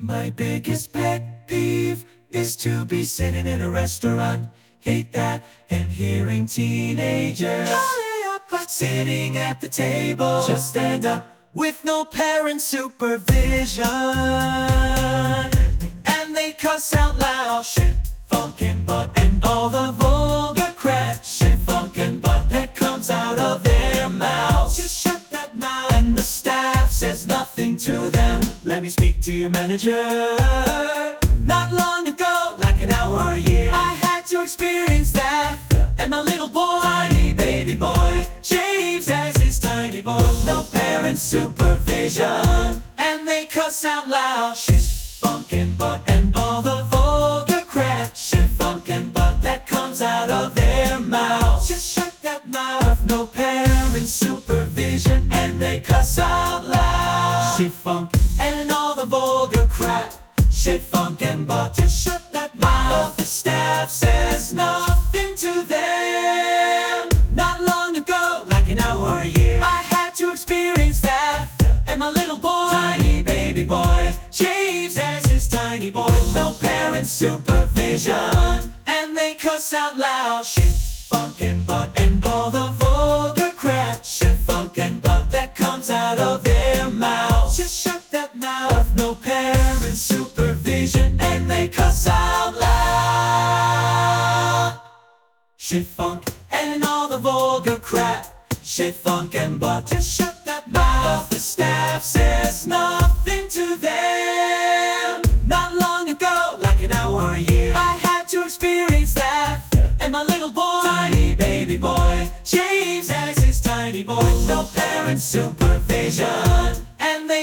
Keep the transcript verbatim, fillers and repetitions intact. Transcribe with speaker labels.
Speaker 1: My biggest pet peeve is to be sitting in a restaurant. Hate that. And hearing teenagers sitting at the table just stand up with no parent supervision. And they cuss out loud, shit, funkin' butt, and all the vulgar crap, shit, funkin' butt, that comes out of their mouths. Just shut that mouth. And the staff says nothing to them. Let me speak to your manager. Not long ago, like an hour a year, I had to experience that. And my little boy, tiny baby boy, James as his tiny boy, no parent supervision. And they cuss out loud, shit, funkin' butt, and all the vulgar crap, shit, funkin' butt, that comes out of their mouths. Just shut that mouth. No parent supervision. And they cuss out loud, shit, funk, and all the vulgar crap, shit, funkin' butt. Just shut that mouth. The staff says nothing to them. Not long ago, like an hour a year, I had to experience that. And my little boy, tiny baby boy, James as his tiny boy, no parent supervision. And they cuss out loud, shit, funkin' butt, and all the vulgar crap, shit, funkin' butt, that comes out of their mouths. Just shut that mouth. No parent supervision. And they cuss out loud, shit, funk, and all the vulgar crap, shit, funk, and butt. Just shut that mouth. The staff says nothing to them. Not long ago, like an hour a year, I had to experience that. And my little boy, tiny baby boy, James as his tiny boy, no parent supervision.